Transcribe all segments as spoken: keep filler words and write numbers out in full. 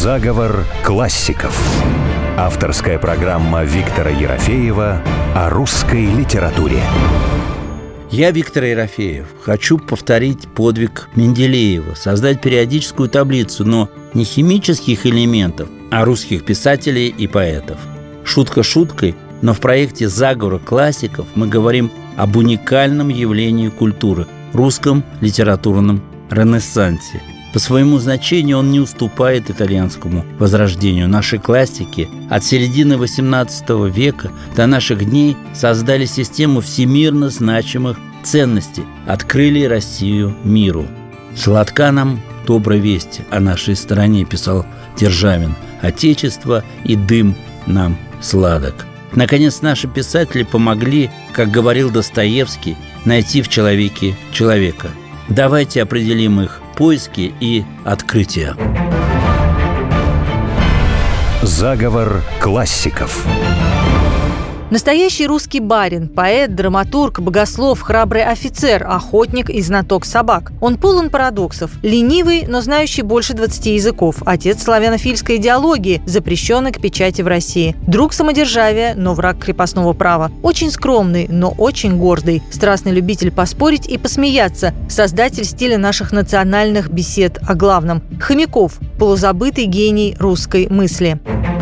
Заговор классиков. Авторская программа Виктора Ерофеева о русской литературе. Я, Виктор Ерофеев, хочу повторить подвиг Менделеева, создать периодическую таблицу, но не химических элементов, а русских писателей и поэтов. Шутка шуткой, но в проекте «Заговор классиков» мы говорим об уникальном явлении культуры – русском литературном ренессансе. По своему значению он не уступает итальянскому возрождению. Наши классики от середины восемнадцатого века до наших дней создали систему всемирно значимых ценностей, открыли Россию миру. «Сладка нам добрая весть о нашей стране», писал Державин, «Отечество и дым нам сладок». Наконец, наши писатели помогли, как говорил Достоевский, найти в человеке человека. Давайте определим их поиски и открытия. Заговор классиков. Настоящий русский барин, поэт, драматург, богослов, храбрый офицер, охотник и знаток собак. Он полон парадоксов, ленивый, но знающий больше двадцати языков, отец славянофильской идеологии, запрещенной к печати в России, друг самодержавия, но враг крепостного права, очень скромный, но очень гордый, страстный любитель поспорить и посмеяться, создатель стиля наших национальных бесед о главном, Хомяков, полузабытый гений русской мысли.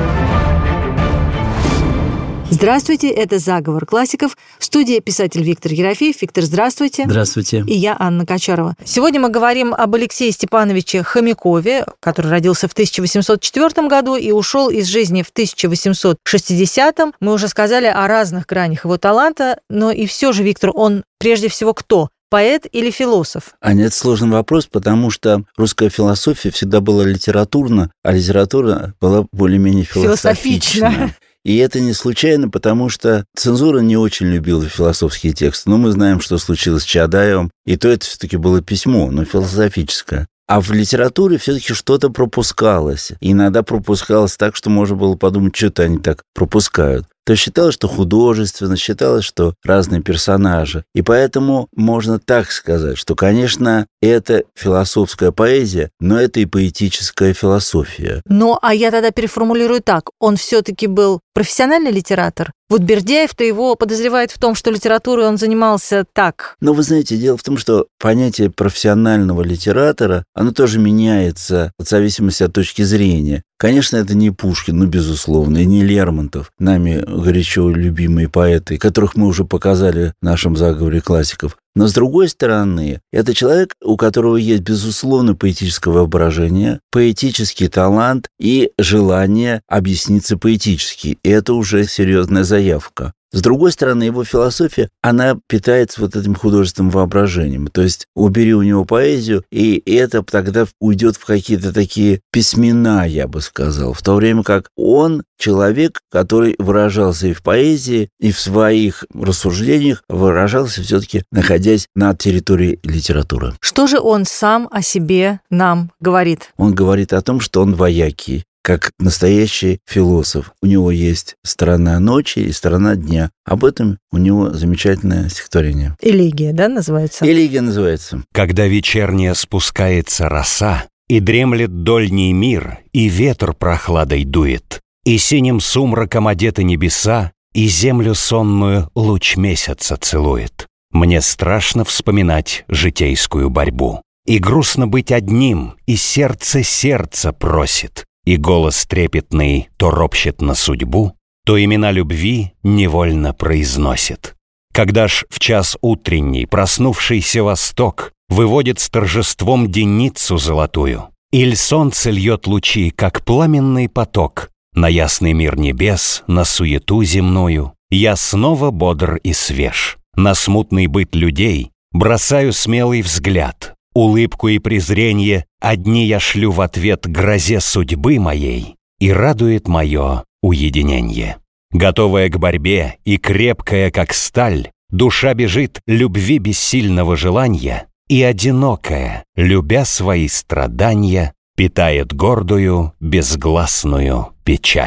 Здравствуйте, это «Заговор классиков». В студии писатель Виктор Ерофеев. Виктор, здравствуйте. Здравствуйте. И я, Анна Качарова. Сегодня мы говорим об Алексее Степановиче Хомякове, который родился в тысяча восемьсот четвёртом году и ушел из жизни в тысяча восемьсот шестидесятом. Мы уже сказали о разных гранях его таланта, но и все же, Виктор, он прежде всего кто? Поэт или философ? Аня, это сложный вопрос, потому что русская философия всегда была литературна, а литература была более-менее философична. Философично. И это не случайно, потому что цензура не очень любила философские тексты. Но мы знаем, что случилось с Чаадаевым, и то это все-таки было письмо, но философическое. А в литературе все-таки что-то пропускалось. И иногда пропускалось так, что можно было подумать, что-то они так пропускают. То считалось, что художественно, считалось, что разные персонажи. И поэтому можно так сказать, что, конечно, это философская поэзия, но это и поэтическая философия. Ну, а я тогда переформулирую так. Он все-таки был профессиональный литератор? Вот Бердяев-то его подозревает в том, что литературой он занимался так. Но вы знаете, дело в том, что понятие профессионального литератора, оно тоже меняется в зависимости от точки зрения. Конечно, это не Пушкин, ну, безусловно, и не Лермонтов, нами горячо любимые поэты, которых мы уже показали в нашем заговоре классиков. Но, с другой стороны, это человек, у которого есть, безусловно, поэтическое воображение, поэтический талант и желание объясниться поэтически. И это уже серьезная заявка. С другой стороны, его философия, она питается вот этим художественным воображением. То есть убери у него поэзию, и это тогда уйдет в какие-то такие письмена, я бы сказал. В то время как он человек, который выражался и в поэзии, и в своих рассуждениях выражался все-таки, находясь на территории литературы. Что же он сам о себе нам говорит? Он говорит о том, что он воякий, как настоящий философ. У него есть сторона ночи и сторона дня. Об этом у него замечательное стихотворение. Элегия, да, называется? Элегия называется. Когда вечерняя спускается роса, и дремлет дольний мир, и ветер прохладой дует, и синим сумраком одеты небеса, и землю сонную луч месяца целует. Мне страшно вспоминать житейскую борьбу, и грустно быть одним, и сердце сердце просит, и голос трепетный то ропщет на судьбу, то имена любви невольно произносит. Когда ж в час утренний проснувшийся восток выводит с торжеством деницу золотую, иль солнце льет лучи, как пламенный поток, на ясный мир небес, на суету земную, я снова бодр и свеж. На смутный быт людей бросаю смелый взгляд, улыбку и презренье одни я шлю в ответ грозе судьбы моей, и радует мое уединенье. Готовая к борьбе и крепкая, как сталь, душа бежит любви бессильного желания, и одинокая, любя свои страдания, питает гордую, безгласную печаль.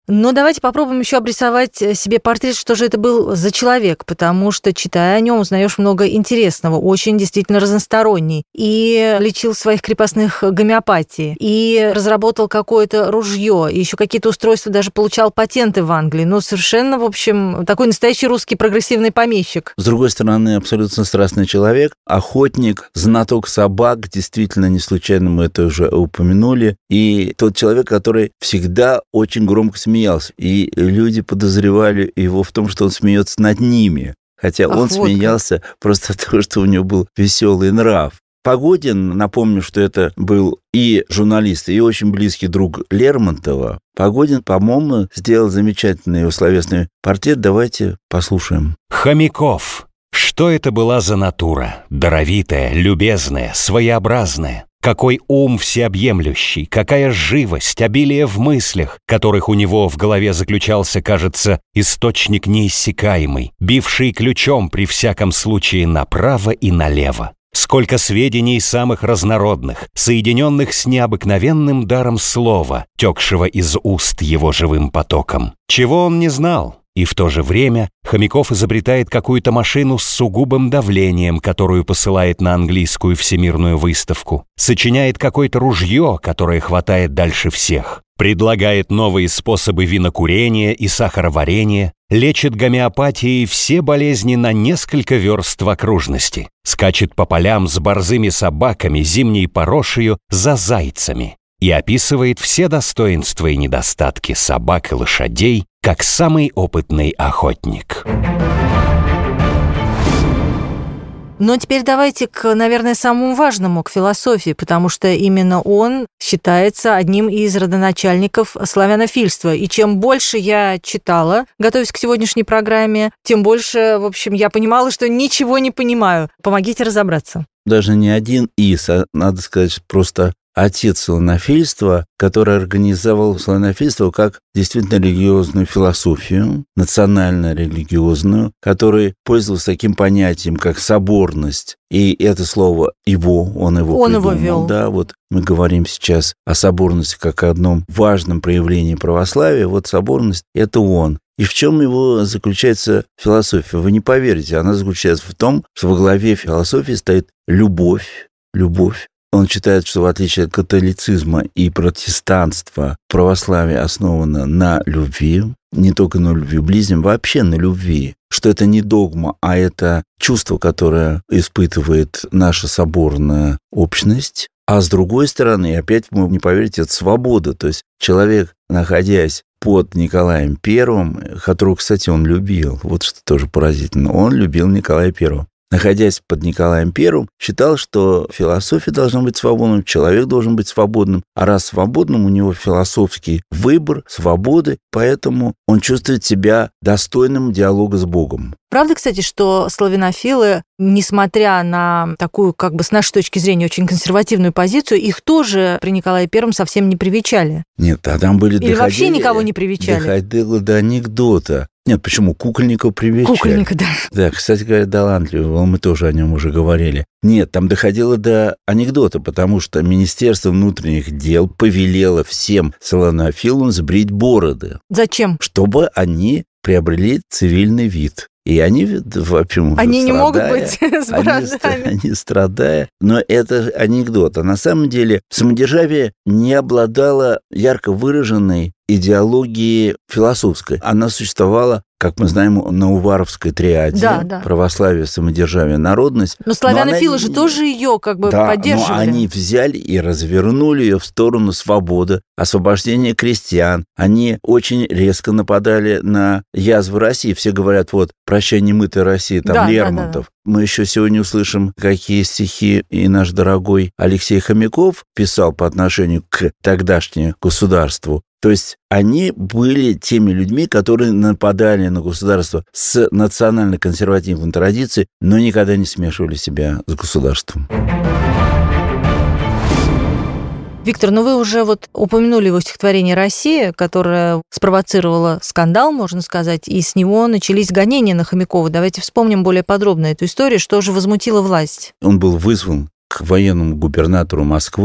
Но давайте попробуем еще обрисовать себе портрет, что же это был за человек, потому что, читая о нем, узнаешь много интересного, очень действительно разносторонний. И лечил своих крепостных гомеопатией, и разработал какое-то ружье, и еще какие-то устройства, даже получал патенты в Англии. Ну, совершенно, в общем, такой настоящий русский прогрессивный помещик. С другой стороны, абсолютно страстный человек, охотник, знаток собак, действительно, не случайно мы это уже упомянули, и тот человек, который всегда очень громко смеялся. Смеялся, и люди подозревали его в том, что он смеется над ними, хотя Ах, он вот смеялся как. Просто от того, что у него был веселый нрав. Погодин, напомню, что это был и журналист, и очень близкий друг Лермонтова. Погодин, по-моему, сделал замечательный его словесный портрет. Давайте послушаем. Хомяков. Что это была за натура? Даровитая, любезная, своеобразная. Какой ум всеобъемлющий, какая живость, обилие в мыслях, которых у него в голове заключался, кажется, источник неиссякаемый, бивший ключом при всяком случае направо и налево. Сколько сведений самых разнородных, соединенных с необыкновенным даром слова, текшего из уст его живым потоком. Чего он не знал? И в то же время Хомяков изобретает какую-то машину с сугубым давлением, которую посылает на английскую всемирную выставку. Сочиняет какое-то ружье, которое хватает дальше всех. Предлагает новые способы винокурения и сахароварения. Лечит гомеопатией все болезни на несколько верст в окружности. Скачет по полям с борзыми собаками, зимней порошью, за зайцами. И описывает все достоинства и недостатки собак и лошадей, как самый опытный охотник. Но теперь давайте к, наверное, самому важному, к философии, потому что именно он считается одним из родоначальников славянофильства. И чем больше я читала, готовясь к сегодняшней программе, тем больше, в общем, я понимала, что ничего не понимаю. Помогите разобраться. Даже не один из, а, надо сказать, просто отец славянофильства, который организовал славянофильство как действительно религиозную философию, национально-религиозную, который пользовался таким понятием, как соборность. И это слово его, он его он придумал. Его вел. Да, вот мы говорим сейчас о соборности как о одном важном проявлении православия. Вот соборность – это он. И в чем его заключается философия? Вы не поверите, она заключается в том, что во главе философии стоит любовь, любовь. Он считает, что в отличие от католицизма и протестанства, православие основано на любви, не только на любви ближним, вообще на любви. Что это не догма, а это чувство, которое испытывает наша соборная общность. А с другой стороны, опять вы не поверите, это свобода. То есть человек, находясь под Николаем Первым, которого, кстати, он любил, вот что тоже поразительно, он любил Николая Первого. Находясь под Николаем Первым, считал, что философия должна быть свободным, человек должен быть свободным, а раз свободным, у него философский выбор, свободы, поэтому он чувствует себя достойным диалога с Богом. Правда, кстати, что славянофилы, несмотря на такую, как бы с нашей точки зрения, очень консервативную позицию, их тоже при Николае Первом совсем не привечали? Нет, а там были... Или доходили, вообще никого не привечали? Доходило до анекдота. Нет, почему? Кукольников привечали. Кукольника, да. Да, кстати говоря, талантливый, мы тоже о нем уже говорили. Нет, там доходило до анекдота, потому что Министерство внутренних дел повелело всем славянофилам сбрить бороды. Зачем? Чтобы они приобрели цивильный вид. И они, в общем, они страдая, не могут быть с бородами. Они, они страдая. Но это анекдот. А на самом деле самодержавие не обладало ярко выраженной идеологией философской. Она существовала, как мы знаем, на Уваровской триаде. Да, да. Православие, самодержавие, народность. Но славянофилы но же тоже ее как бы да, поддерживали. Но они взяли и развернули ее в сторону свободы, освобождения крестьян. Они очень резко нападали на язвы России. Все говорят, вот, «Прощай, немытая Россия», там, да, Лермонтов. Да, да, да. Мы еще сегодня услышим, какие стихи и наш дорогой Алексей Хомяков писал по отношению к тогдашнему государству. То есть они были теми людьми, которые нападали на государство с национально-консервативной традицией, но никогда не смешивали себя с государством. Виктор, ну вы уже вот упомянули его стихотворение «Россия», которое спровоцировало скандал, можно сказать, и с него начались гонения на Хомякова. Давайте вспомним более подробно эту историю, что же возмутило власть. Он был вызван к военному губернатору Москвы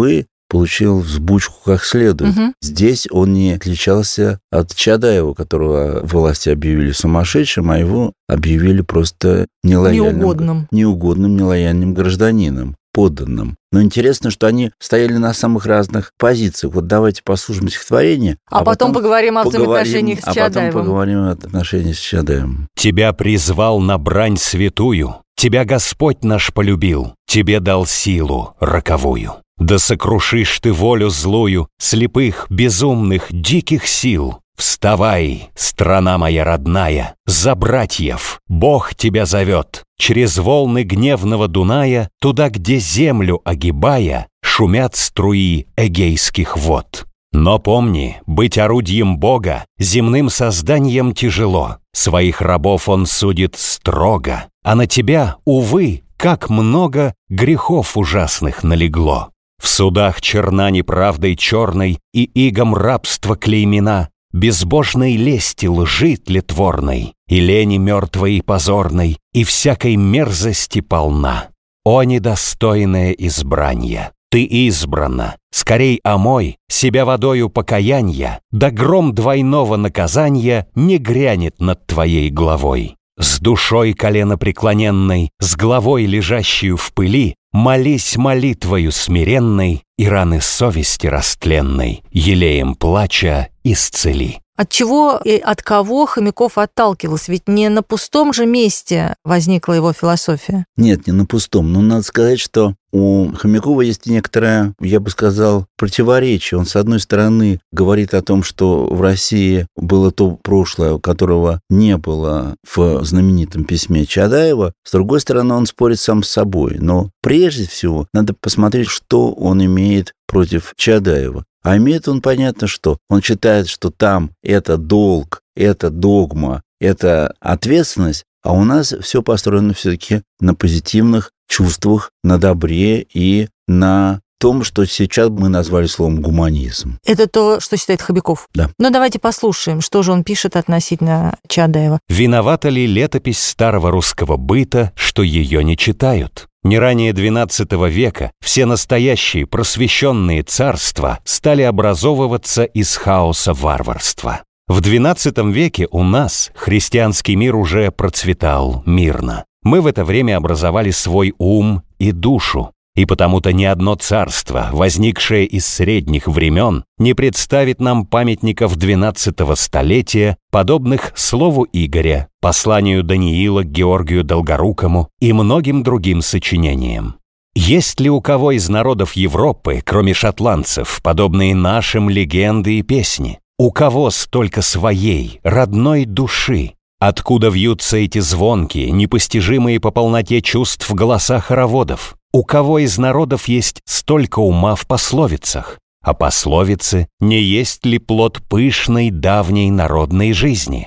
получил взбучку как следует. Угу. Здесь он не отличался от Чадаева, которого власти объявили сумасшедшим, а его объявили просто нелояльным, неугодным, неугодным нелояльным гражданином, подданным. Но интересно, что они стояли на самых разных позициях. Вот давайте послушаем стихотворение, а, а потом, потом поговорим о взаимоотношениях с Чадаевым. А потом поговорим о отношениях с Чадаевым. «Тебя призвал на брань святую, тебя Господь наш полюбил, тебе дал силу роковую. Да сокрушишь ты волю злую, слепых, безумных, диких сил. Вставай, страна моя родная, за братьев, Бог тебя зовет. Через волны гневного Дуная, туда, где землю огибая, шумят струи эгейских вод. Но помни, быть орудием Бога, земным созданием тяжело. Своих рабов он судит строго, а на тебя, увы, как много грехов ужасных налегло. В судах черна неправдой черной и игом рабства клеймена, безбожной лести лжи тлетворной, и лени мертвой и позорной, и всякой мерзости полна. О недостойное избранье! Ты избрана, скорей омой себя водою покаянья, да гром двойного наказания не грянет над твоей головой. С душой коленопреклоненной, с головой лежащую в пыли, молись молитвою смиренной и раны совести растленной, елеем плача исцели». От чего и от кого Хомяков отталкивался? Ведь не на пустом же месте возникла его философия. Нет, не на пустом. Но надо сказать, что у Хомякова есть некоторое, я бы сказал, противоречие. Он, с одной стороны, говорит о том, что в России было то прошлое, которого не было в знаменитом письме Чадаева. С другой стороны, он спорит сам с собой. Но прежде всего надо посмотреть, что он имеет против Чадаева. А имеет он, понятно, что он считает, что там это долг, это догма, это ответственность, а у нас все построено все-таки на позитивных чувствах, на добре и на том, что сейчас мы назвали словом гуманизм. Это то, что считает Хомяков? Да. Но давайте послушаем, что же он пишет относительно Чадаева. «Виновата ли летопись старого русского быта, что ее не читают? Не ранее двенадцатого века все настоящие просвещенные царства стали образовываться из хаоса варварства. В двенадцатом веке у нас христианский мир уже процветал мирно. Мы в это время образовали свой ум и душу. И потому-то ни одно царство, возникшее из средних времен, не представит нам памятников двенадцатого столетия, подобных слову Игоря, посланию Даниила к Георгию Долгорукому и многим другим сочинениям. Есть ли у кого из народов Европы, кроме шотландцев, подобные нашим легенды и песни? У кого столько своей, родной души? Откуда вьются эти звонкие, непостижимые по полноте чувств голоса хороводов? У кого из народов есть столько ума в пословицах? А пословицы не есть ли плод пышной давней народной жизни?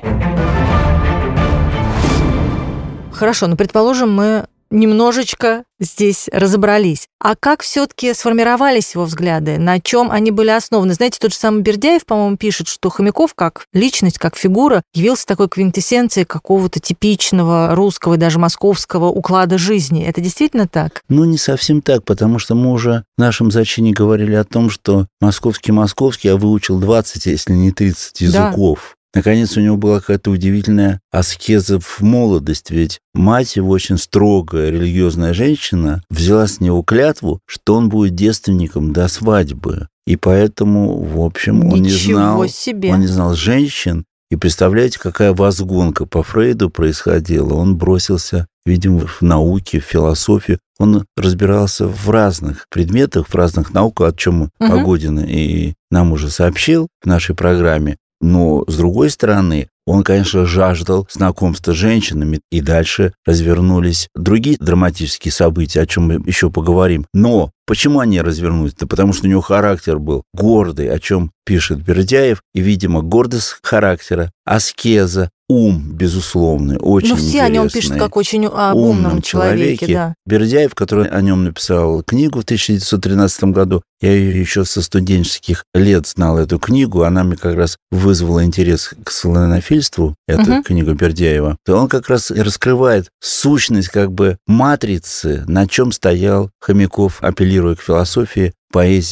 Хорошо, но предположим, мы немножечко здесь разобрались. А как все-таки сформировались его взгляды? На чем они были основаны? Знаете, тот же самый Бердяев, по-моему, пишет, что Хомяков как личность, как фигура явился такой квинтэссенцией какого-то типичного русского и даже московского уклада жизни. Это действительно так? Ну, не совсем так, потому что мы уже в нашем зачине говорили о том, что московский-московский, а выучил двадцать, если не тридцать языков. Да. Наконец, у него была какая-то удивительная аскеза в молодости, ведь мать его, очень строгая религиозная женщина, взяла с него клятву, что он будет девственником до свадьбы. И поэтому, в общем, он не знал, себе. он не знал женщин. И представляете, какая возгонка по Фрейду происходила. Он бросился, видимо, в науке, в философию. Он разбирался в разных предметах, в разных науках, о чем угу. Погодин и нам уже сообщил в нашей программе. Но, с другой стороны, он, конечно, жаждал знакомства с женщинами, и дальше развернулись другие драматические события, о чем мы еще поговорим. Но почему они развернулись? Да потому что у него характер был гордый, о чем пишет Бердяев, и, видимо, гордость характера, аскеза, ум, безусловный, очень интересный. Ну, все о нем пишут как очень об умном, умном человеке. человеке да. Бердяев, который о нем написал книгу в тысяча девятьсот тринадцатом году, я ее еще со студенческих лет знал, эту книгу, она мне как раз вызвала интерес к славянофильству, эта угу. книга Бердяева, то он как раз раскрывает сущность как бы матрицы, на чем стоял Хомяков, апеллируя к философии, поэзии,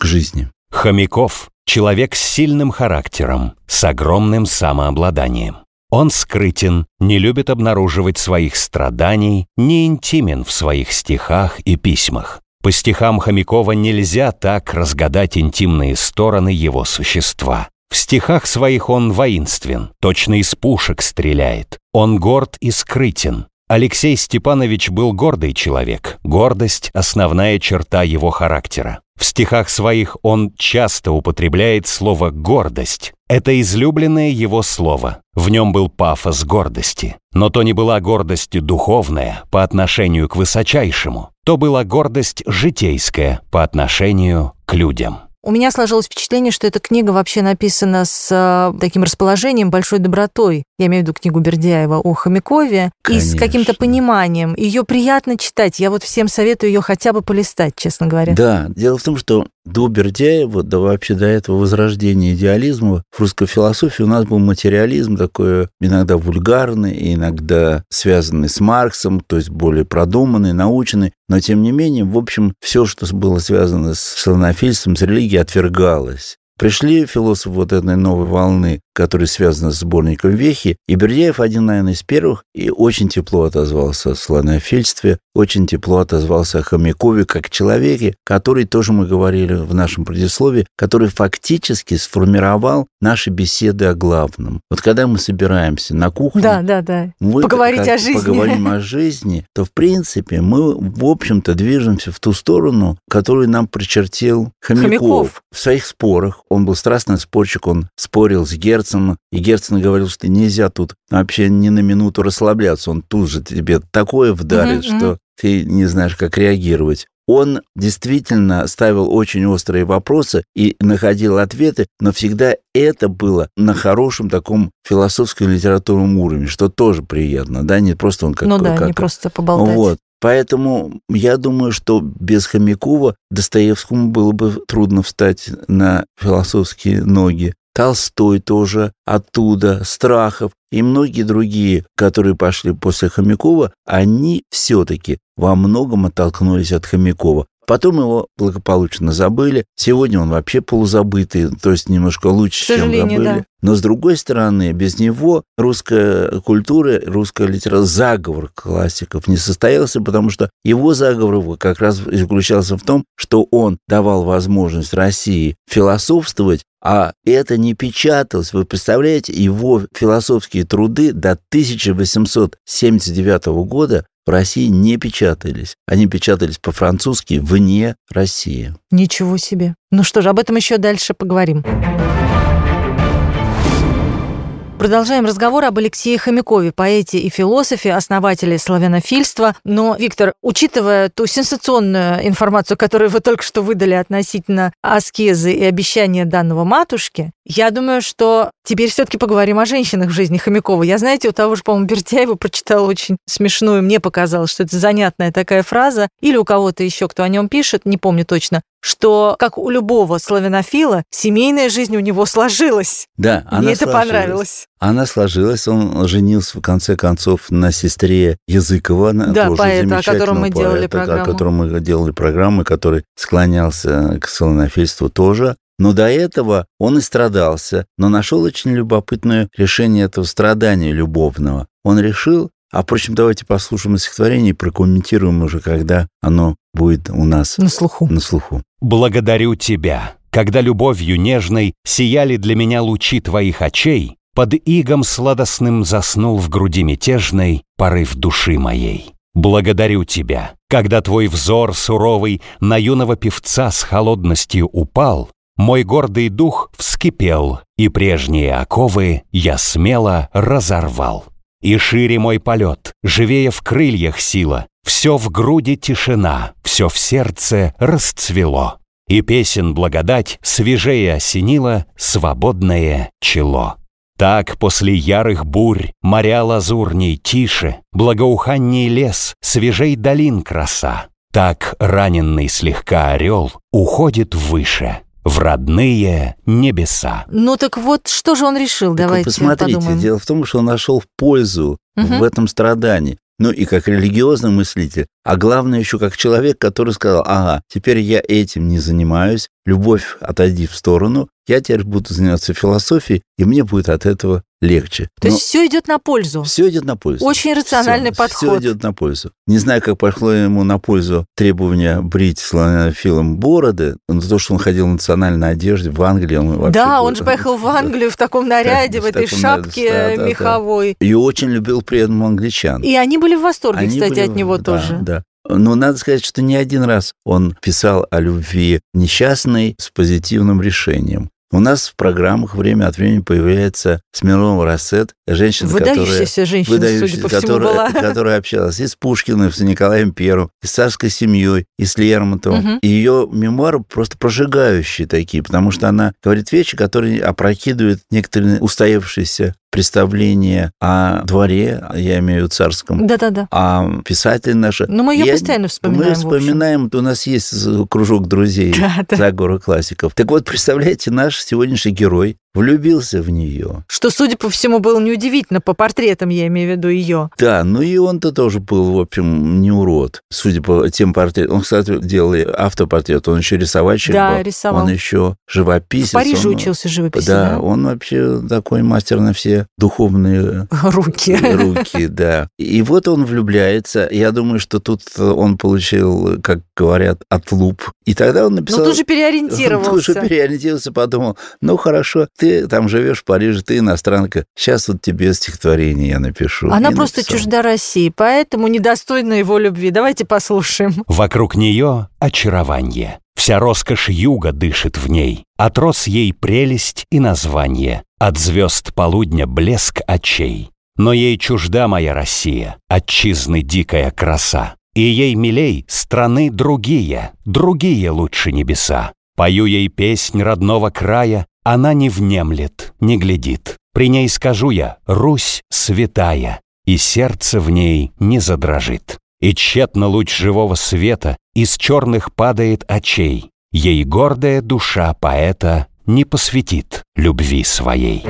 к жизни. Хомяков – человек с сильным характером, с огромным самообладанием. Он скрытен, не любит обнаруживать своих страданий, не интимен в своих стихах и письмах. По стихам Хомякова нельзя так разгадать интимные стороны его существа. В стихах своих он воинствен, точно из пушек стреляет. Он горд и скрытен. Алексей Степанович был гордый человек. Гордость – основная черта его характера. В стихах своих он часто употребляет слово «гордость». Это излюбленное его слово. В нем был пафос гордости. Но то не была гордость духовная по отношению к высочайшему, то была гордость житейская по отношению к людям. У меня сложилось впечатление, что эта книга вообще написана с э, таким расположением, большой добротой. Я имею в виду книгу Бердяева о Хомякове. Конечно. И с каким-то пониманием. Ее приятно читать. Я вот всем советую ее хотя бы полистать, честно говоря. Да, дело в том, что до Бердяева, да вообще до этого возрождения идеализма в русской философии у нас был материализм такой иногда вульгарный, иногда связанный с Марксом, то есть более продуманный, научный. Но, тем не менее, в общем, все, что было связано с славянофильством, с религией, отвергалось. Пришли философы вот этой новой волны, которые связаны с сборником Вехи, и Бердяев один, наверное, из первых, и очень тепло отозвался о славянофильстве, очень тепло отозвался о Хомякове как человеке, который, тоже мы говорили в нашем предисловии, который фактически сформировал наши беседы о главном. Вот когда мы собираемся на кухне, да, да, да. Мы, поговорить о жизни. Поговорим о жизни, то, в принципе, мы, в общем-то, движемся в ту сторону, которую нам причертил Хомяков. Хомяков. В своих спорах, он был страстный спорщик, он спорил с Герценом, и Герцен говорил, что нельзя тут вообще ни на минуту расслабляться, он тут же тебе такое вдарит, mm-hmm. что ты не знаешь, как реагировать. Он действительно ставил очень острые вопросы и находил ответы, но всегда это было на хорошем таком философском литературном уровне, что тоже приятно, да, не просто он как... Ну да, как, не просто поболтать. Вот. Поэтому я думаю, что без Хомякова Достоевскому было бы трудно встать на философские ноги. Толстой тоже оттуда, Страхов и многие другие, которые пошли после Хомякова, они все-таки во многом оттолкнулись от Хомякова. Потом его благополучно забыли. Сегодня он вообще полузабытый, то есть немножко лучше, чем забыли. Да. Но, с другой стороны, без него русская культура, русская литература, заговор классиков не состоялся, потому что его заговор как раз заключался в том, что он давал возможность России философствовать, а это не печаталось. Вы представляете, его философские труды до тысяча восемьсот семьдесят девятого года в России не печатались. Они печатались по-французски вне России. Ничего себе. Ну что же, об этом еще дальше поговорим. Продолжаем разговор об Алексее Хомякове, поэте и философе, основателе славянофильства. Но, Виктор, учитывая ту сенсационную информацию, которую вы только что выдали относительно аскезы и обещания данного матушки, я думаю, что теперь все-таки поговорим о женщинах в жизни Хомякова. Я, знаете, у того же, по-моему, Бердяева прочитала очень смешную, мне показалось, что это занятная такая фраза, или у кого-то еще, кто о нем пишет, не помню точно, что, как у любого славянофила, семейная жизнь у него сложилась. Да, она Мне это сложилась. понравилось. Она сложилась, он женился, в конце концов, на сестре Языкова. Да, тоже поэта, о котором мы делали поэта, программу. О котором мы делали программу, который склонялся к славянофильству тоже. Но до этого он и страдался, но нашел очень любопытное решение этого страдания любовного. Он решил, а, впрочем, давайте послушаем стихотворение и прокомментируем уже, когда оно будет у нас на слуху. На слуху. «Благодарю тебя, когда любовью нежной сияли для меня лучи твоих очей, под игом сладостным заснул в груди мятежной порыв души моей. Благодарю тебя, когда твой взор суровый на юного певца с холодностью упал, мой гордый дух вскипел, и прежние оковы я смело разорвал. И шире мой полет, живее в крыльях сила, все в груди тишина, все в сердце расцвело, и песен благодать свежее осенила свободное чело. Так после ярых бурь моря лазурней тише, благоуханней лес, свежей долин краса. Так раненный слегка орел уходит выше, в родные небеса». Ну так вот, что же он решил? Так Давайте посмотрите, подумаем. Дело в том, что он нашел пользу угу. в этом страдании. ну и как религиозный мыслитель, а главное еще как человек, который сказал: ага, теперь я этим не занимаюсь, любовь отойди в сторону, я теперь буду заниматься философией, и мне будет от этого легче. То есть все идет на пользу? Все идет на пользу. Очень рациональный все, подход. Все идет на пользу. Не знаю, как пошло ему на пользу требования брить славянофилам бороды, но то, что он ходил в национальной одежде в Англии. Он вообще да, был... он же поехал в Англию в таком наряде, в этой шапке меховой. И очень любил при этом англичан. И они были в восторге, кстати, от него тоже. Да. Но надо сказать, что не один раз он писал о любви несчастной с позитивным решением. У нас в программах время от времени появляется Смирнова Рассет, женщина, выдающаяся которая, женщина, выдающаяся, судя по всему, которая, была. которая общалась и с Пушкиным, и с Николаем Первым, и с царской семьей, и с Лермонтовым. Угу. И ее мемуары просто прожигающие такие, потому что она говорит вещи, которые опрокидывают некоторые устоявшиеся представление о дворе, я имею в виду царском, да-да-да, а писатели наши. Но мы ее я, постоянно вспоминаем. Мы вспоминаем, у нас есть кружок друзей за гору классиков. Так вот, представляете, наш сегодняшний герой влюбился в нее. Что, судя по всему, было неудивительно, по портретам я имею в виду ее. Да, ну и он-то тоже был, в общем, не урод, судя по тем портретам. Он, кстати, делал автопортрет, он еще рисовальщик да, был. рисовал. Он еще живописец. В Париже он, учился живописи, да, да? Он вообще такой мастер на все духовные руки. руки, да. И вот он влюбляется. Я думаю, что тут он получил, как говорят, отлуп. И тогда он написал... Ну, тут же переориентировался. Тут же переориентировался, подумал, ну, хорошо, ты там живешь в Париже, ты иностранка, сейчас вот тебе стихотворение я напишу. Она и просто написал. чужда России, поэтому недостойна его любви. Давайте послушаем. Вокруг нее очарование. Вся роскошь юга дышит в ней. От роз ей прелесть и название. От звезд полудня блеск очей. Но ей чужда моя Россия, отчизны дикая краса. И ей милей страны другие, другие лучше небеса. Пою ей песнь родного края, она не внемлет, не глядит. При ней скажу я: Русь святая, и сердце в ней не задрожит. И тщетно луч живого света из черных падает очей. Ей гордая душа поэта не посвятит любви своей.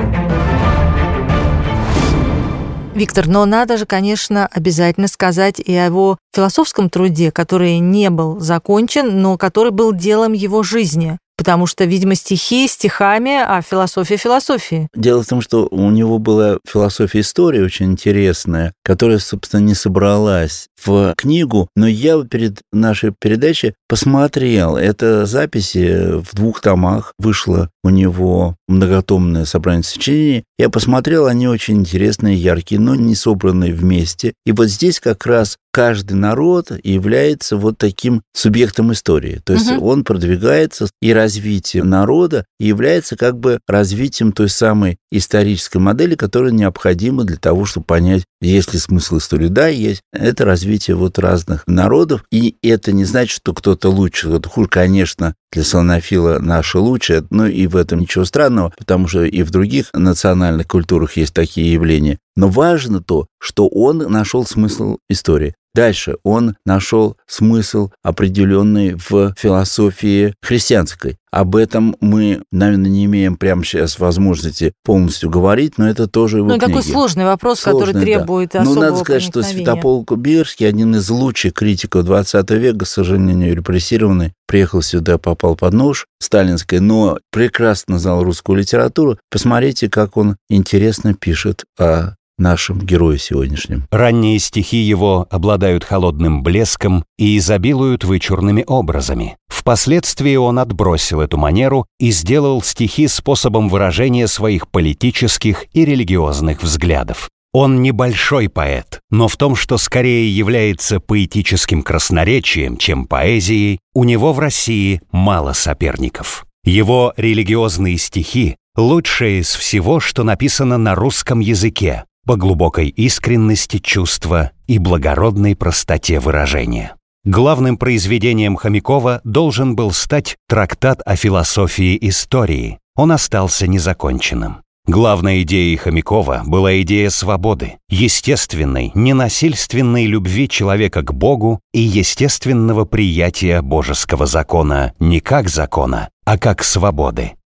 Виктор, но надо же, конечно, обязательно сказать и о его философском труде, который не был закончен, но который был делом его жизни. Потому что, видимо, стихи стихами, а философия философией. Дело в том, что у него была философия истории очень интересная, которая, собственно, не собралась в книгу, но я перед нашей передачей посмотрел. Это записи в двух томах. Вышло у него многотомное собрание сочинений. Я посмотрел, они очень интересные, яркие, но не собранные вместе. И вот здесь как раз каждый народ является вот таким субъектом истории. То есть угу. он продвигается, и развитие народа является как бы развитием той самой исторической модели, которая необходима для того, чтобы понять, есть ли смысл истории. Да, есть. Это развитие вот разных народов, и это не значит, что кто-то лучше, кто-то хуже. Конечно, для славянофила наши лучше, но и в этом ничего странного, потому что и в других национальных культурах есть такие явления. Но важно то, что он нашел смысл истории. Дальше он нашел смысл определенный в философии христианской. Об этом мы, наверное, не имеем прямо сейчас возможности полностью говорить, но это тоже его ну, книги. Ну, такой сложный вопрос, сложный, который требует да. особого Ну, надо сказать, что Святополк Бирский, один из лучших критиков двадцатого века, к сожалению, репрессированный, приехал сюда, попал под нож сталинской, но прекрасно знал русскую литературу. Посмотрите, как он интересно пишет о нашем герое сегодняшнем. Ранние стихи его обладают холодным блеском и изобилуют вычурными образами. Впоследствии он отбросил эту манеру и сделал стихи способом выражения своих политических и религиозных взглядов. Он небольшой поэт, но в том, что скорее является поэтическим красноречием, чем поэзией, у него в России мало соперников. Его религиозные стихи – лучшее из всего, что написано на русском языке, по глубокой искренности чувства и благородной простоте выражения. Главным произведением Хомякова должен был стать трактат о философии истории. Он остался незаконченным. Главной идеей Хомякова была идея свободы, естественной, ненасильственной любви человека к Богу и естественного приятия божеского закона не как закона, а как свободы.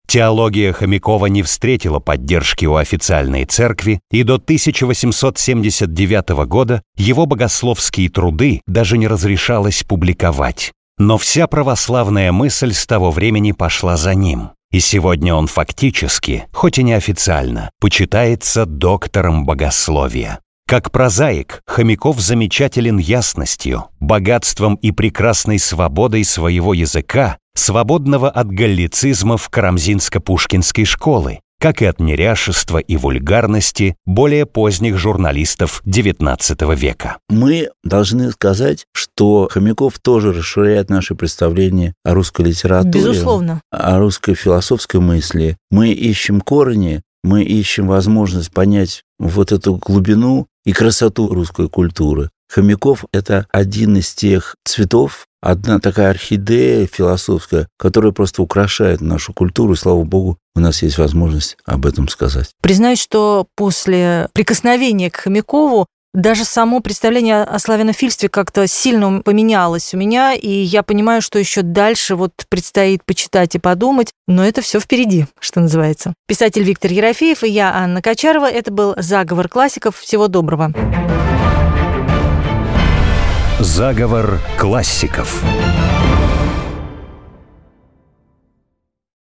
Теология Хомякова не встретила поддержки у официальной церкви, и до тысяча восемьсот семьдесят девятого года его богословские труды даже не разрешалось публиковать. Но вся православная мысль с того времени пошла за ним. И сегодня он фактически, хоть и неофициально, почитается доктором богословия. Как прозаик, Хомяков замечателен ясностью, богатством и прекрасной свободой своего языка, свободного от галлицизмов Карамзинско-Пушкинской школы, как и от неряшества и вульгарности более поздних журналистов девятнадцатого века. Мы должны сказать, что Хомяков тоже расширяет наши представления о русской литературе, безусловно, о русской философской мысли. Мы ищем корни, мы ищем возможность понять вот эту глубину и красоту русской культуры. Хомяков – это один из тех цветов, одна такая орхидея философская, которая просто украшает нашу культуру. И, слава богу, у нас есть возможность об этом сказать. Признаюсь, что после прикосновения к Хомякову даже само представление о славянофильстве как-то сильно поменялось у меня, и я понимаю, что еще дальше вот предстоит почитать и подумать, но это все впереди, что называется. Писатель Виктор Ерофеев и я, Анна Качарова. Это был «Заговор классиков». Всего доброго. Заговор классиков.